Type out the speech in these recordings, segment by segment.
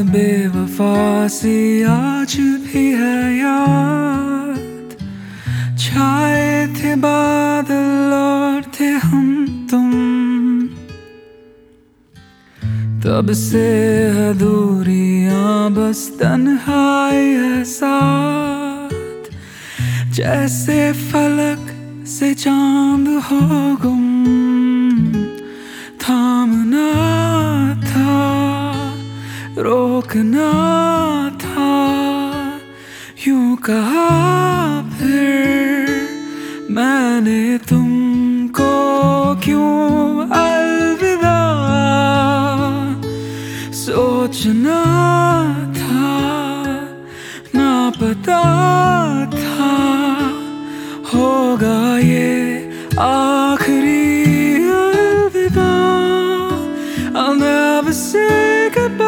बेवफा सी आज भी है याद। छाए थे बादल और थे हम तुम, तब से है दूरियां बस तन्हाई है साथ। जैसे फलक से चांद हो गुम, थामना था रोकना था, यूं कहा फिर मैंने तुमको क्यों अलविदा। सोचना था ना पता था होगा ये आखिरी अलविदा। I'll never say goodbye,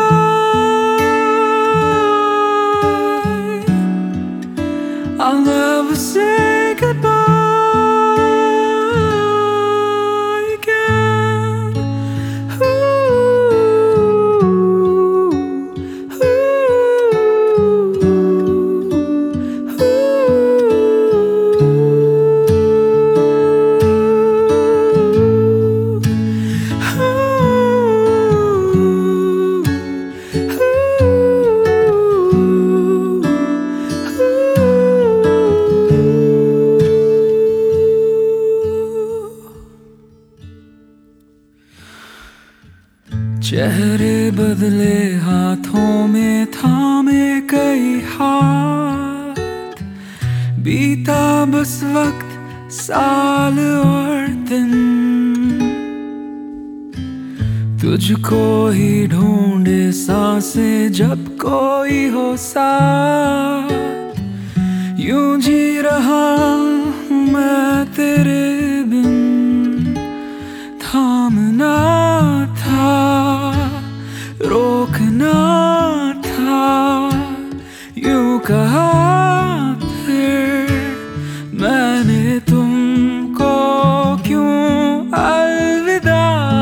I'll never say goodbye again. चेहरे बदले हाथों में थामे कई हाथ, बीता बस वक्त साल और दिन। तुझको ही ढूंढे सांसें जब कोई हो साथ, यूं जी रहा हूं मैं तेरे बिन। थामना था रोकना था, यूं कहा फिर मैंने तुमको क्यों अलविदा।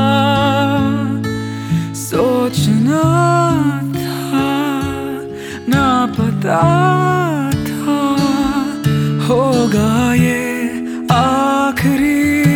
सोचना था ना पता था होगा ये आखिरी